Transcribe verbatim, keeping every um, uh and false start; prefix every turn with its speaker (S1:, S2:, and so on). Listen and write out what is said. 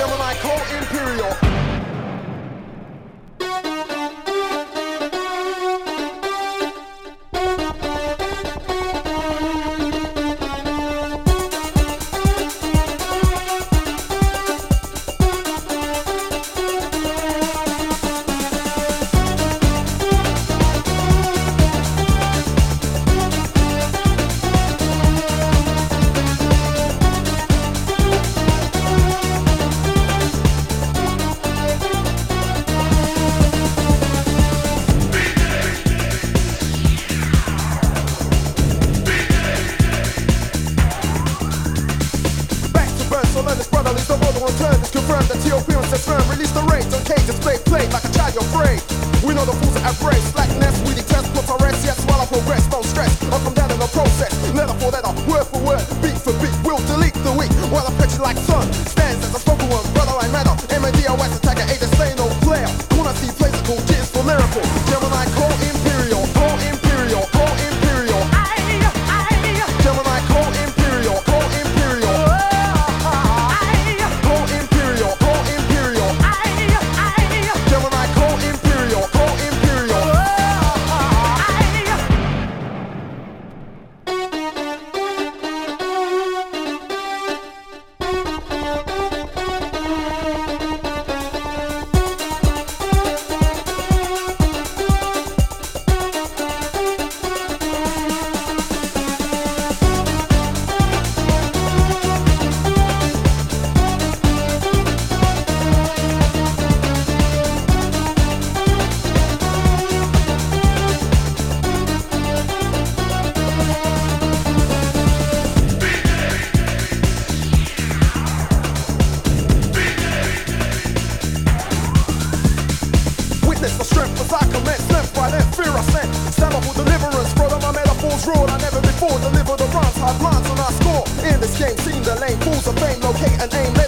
S1: Gemini co-imperial. So learn this brother, leaves the world on turn. It's confirmed that T O P says firm. Release the rage on cages, play, play like a child you're afraid. We know the fools that embrace slackness, we detest, put our rest, yes, while I progress, don't stress. I'll come down in the process, letter for letter, word for word, beat for beat. We'll delete the weak, while I pitch it like sun. Stands as a spoken one, brother I matter. M A D O S attacker, A, display no player. Corner C, physical, G's for lyrical. Gemini co-imperial, co-imperial, co-imperial. Gemini co-imperial, co-imperial. Co-imperial, co-imperial. Gemini co-imperial, co-imperial. Witness the strength as I commence, left, right, left, fear I sent. Stand up for deliverance, brother, my metaphors roared. I never before delivered the runs, hard lines on our score. In this game, seen the lane, fools of fame, locate and aim.